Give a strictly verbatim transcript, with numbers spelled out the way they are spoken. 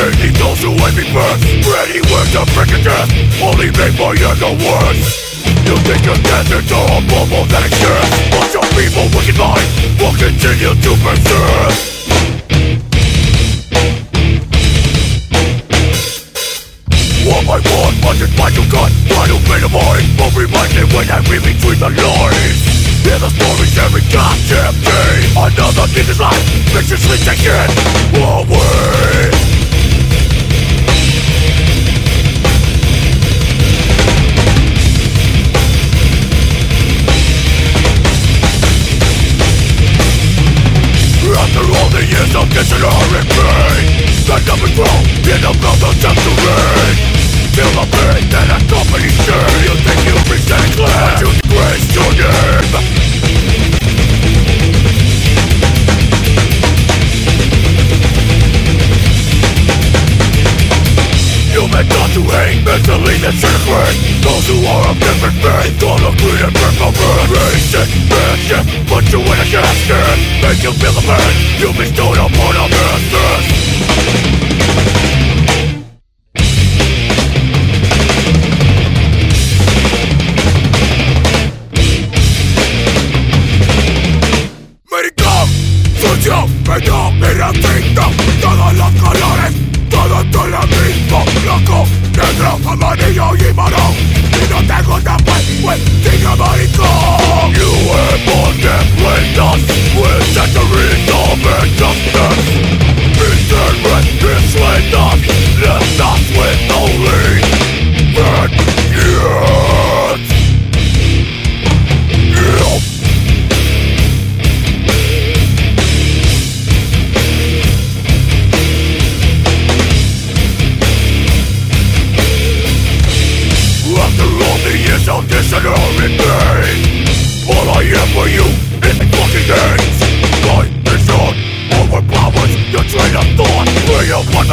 Mainly those who hate me first, ready with the freaking death, only make my anger worse. You think your death is a bubble that exists, but your people wicked mind will continue to persist. One by one, I just find you gun, try to play the mind, but remind me when I read between the lines. Hear the stories every goddamn day. Another nigga's life makes you sleep again away. After all the years of dishonouring pain, the numbers grow in the mouth of death to rain. Feel the pain that accompanies shame. You think you've reached that clear, but you disgrace your name. You meant not to hate, mentally disintegrate. Those who are of different faith, all agree and perforate. Racist, bitch, put you in a casket, make you feel the pain you bestowed upon a mistress. Sucio, predominantista, todos los colores, todos son lo mismo, blanco, negro, amarillo y marrón. Y no te gusta pues, pues, sigue maricón. You were born deaf with us, with centuries of injustice. Misery enslaved us, left us with only bad years. Yeah. Of dishonouring pain, all I am for you is fucking hate. Life is short, overpowers your train of thought. Free of what